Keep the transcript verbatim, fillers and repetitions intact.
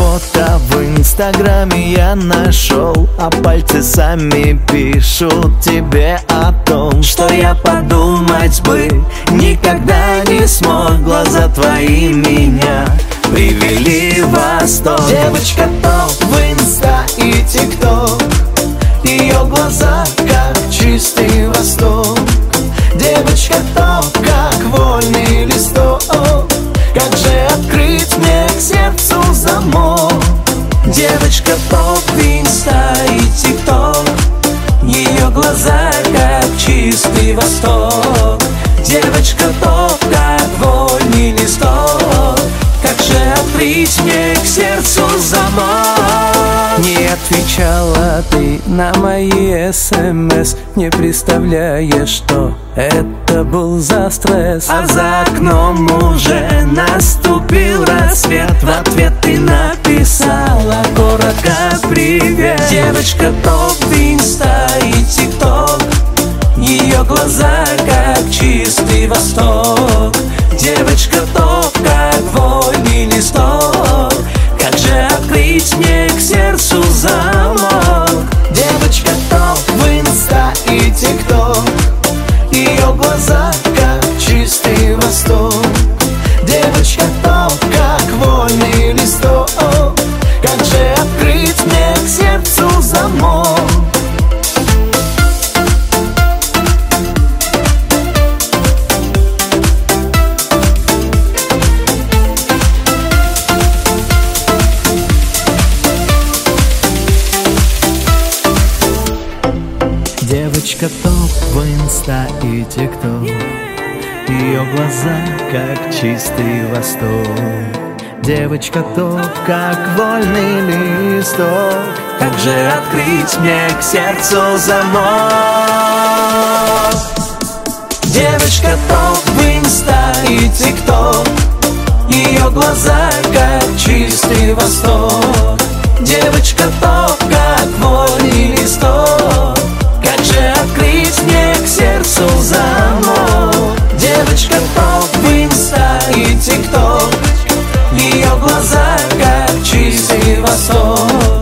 фото в инстаграме я нашел, а пальцы сами пишут тебе о том, что я подумать бы никогда не смог. Глаза твои меня привели в восторг. Девочка топ в инста и тикток, ее глаза как чистый восток. Девочка топ, как вольный листок, как же открыть мне к сердцу замок? Девочка топ в инста и тикток, ее глаза как чистый восток. Девочка топ, как вольный листок, как же открыть мне к сердцу замок? Не отвечала ты на мои смс, не представляешь, что это был за стресс. А за окном уже наступил рассвет, в ответ ты написала коротко привет. Девочка топ в инста и тикток, ее глаза как чистый восток. Девочка топ, как вольный листок, как же открыть мне к сердцу замок? Девочка топ в инста и тикток, ее глаза как чистый восток. Девочка топ, как вольный листок, как же открыть мне к сердцу замок? Девочка топ в инста и тикток, ее глаза как чистый восток. Девочка топ, как вольный листок, как же открыть мне к сердцу замок? Девочка топ в инста и тикток, ее глаза как чистый восток. Девочка топ, как вольный листок, как же открыть мне к сердцу замок? Девочка топ в инста и тикток, ее глаза как чистый восток.